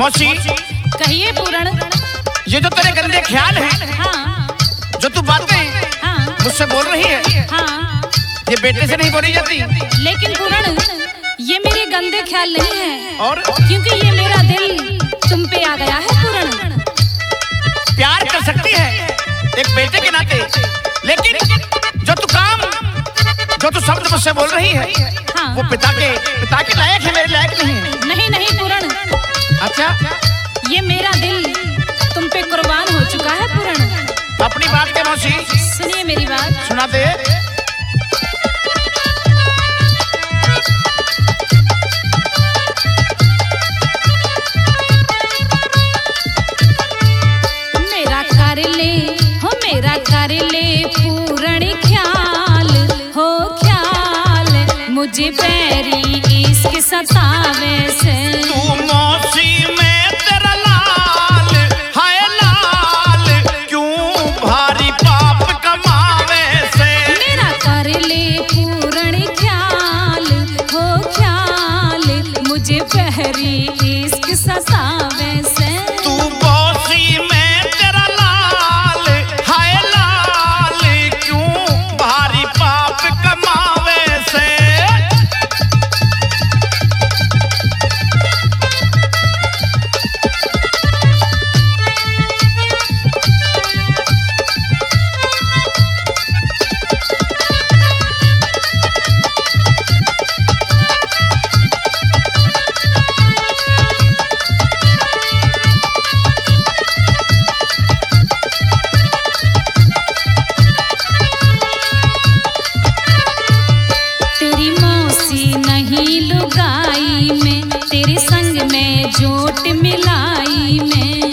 मौसी कहिए पूरण। ये जो तेरे गंदे ख्याल हैं, हाँ जो तू बातें हाँ मुझसे बोल रही है, हाँ, ये बेटे से नहीं बोली जाती। लेकिन पूरण ये मेरे गंदे ख्याल नहीं है, और क्योंकि ये मेरा दिल तुम पे आ गया है पूरण। प्यार कर सकती है एक बेटे के नाते, लेकिन जो तू काम, जो तू शब्द मुझसे बोल रही है, हाँ, वो पिता के लायक है, मेरे लायक नहीं है। नहीं नहीं पूरण, अच्छा, ये मेरा दिल तुम पे कुर्बान हो चुका है पूरण। अपनी बात के मौसी सुनिए मेरी बात। सुना दे। मेरा कर ले पूरण ख्याल हो ख्याल, मुझे बैरी इसके सतावे से। तू मौसी में तेरा लाल, हाय लाल, क्यों भारी पाप कमावे से। मेरा कर ले पूरण ख्याल हो ख्याल, मुझे बैरी इसके सतावे से। तू मौसी में जोट मिलाई में,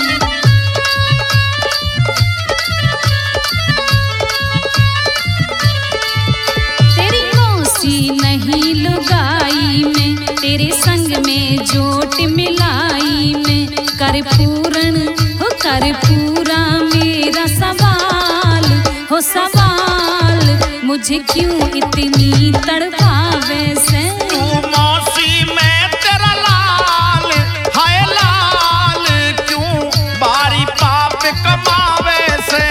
तेरी मौसी नहीं लुगाई में, तेरे संग में जोट मिलाई में। कर पूरण हो कर पूरा मेरा सवाल हो सवाल, मुझे क्यों इतनी तड़पावे से। तू मौसी में तेरा लाल, हाय लाल, क्यों भारी पाप कमावे से।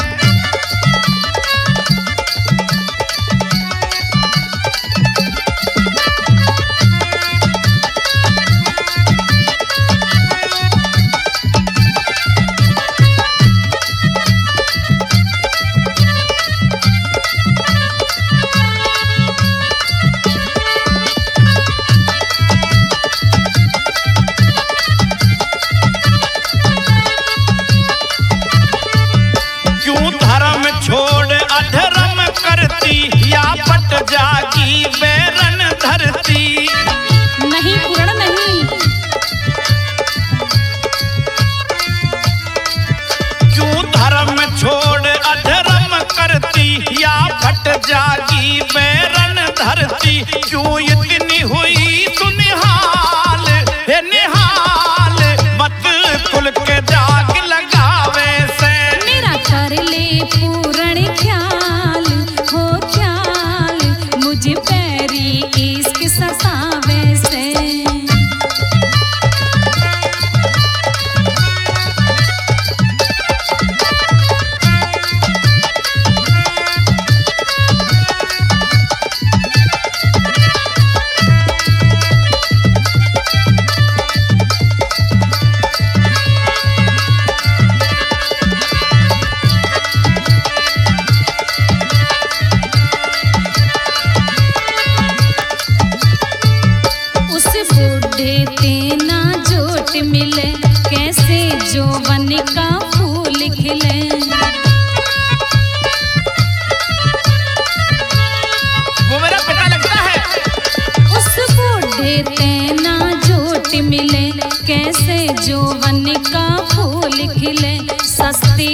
छोड़ अधर्म करती या पट जागी बैरन धरती। नहीं पूर्ण नहीं, क्यों धर्म छोड़ अधर्म करती या पट जागी बैरन धरती। क्यों इतनी हुई तू निहाल, हे निहाल, मत खुल के जाग लगावे से। मेरा कर ले पूरण ख्याल हो ख्याल, मुझे पैरी इसके सतावे से। मिले कैसे जोवन का फूल खिले। वो मेरा पिता लगता है। उस बूढ़े तेना जोट मिले कैसे जोवन का फूल खिले। सस्ते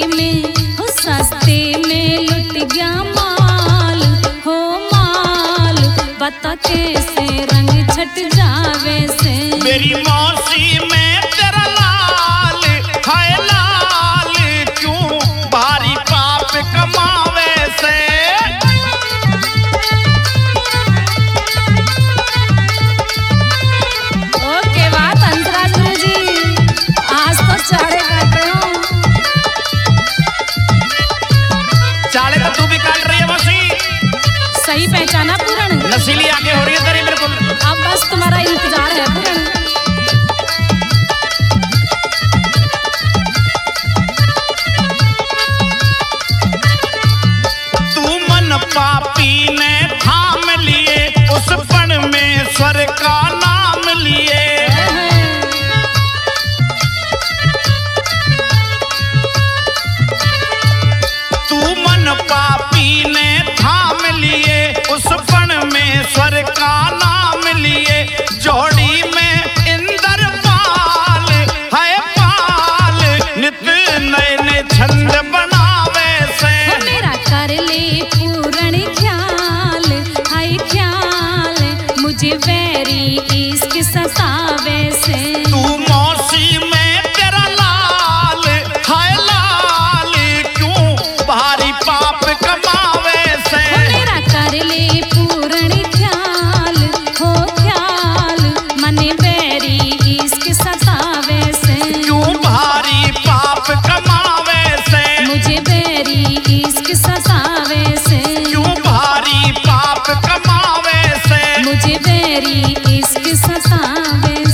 में लुट गया माल हो माल, बता कैसे रंग छट जावे से। मेरी मौसी में तेरा लाल, हाय लाल, क्यों भारी पाप कमावे से। ओके बात अंतरा गुरु जी। सही पहचाना पूरण। नसीली आगे हो रही है तेरी बिल्कुल। अब बस तुम्हारा इंतजार है पूरण। तू मन पापी ने थाम लिए, उस परमेश्वर का नाम लिए। तू मन पापी ने थाम लिए, उस परमेश्वर का नाम लिए। जोड़ी में इंद्र पाल है पाल, नित नए नए छंद बनावे से। मेरा कर ले पूरण ख्याल, हाय ख्याल, मुझे वैरी इश्क सतावे से। तू मौसी में तेरा लाल, हाय लाल, क्यों भारी पाप कमावे से। मेरा कर ले पूरण ख्याल, हो ख्याल, मने वैरी इश्क सतावे से। क्यों भारी पाप कमावे से। मुझे वैरी इश्क सतावे से। क्यों भारी पाप कमावे से। मुझे वैरी इश्क सतावे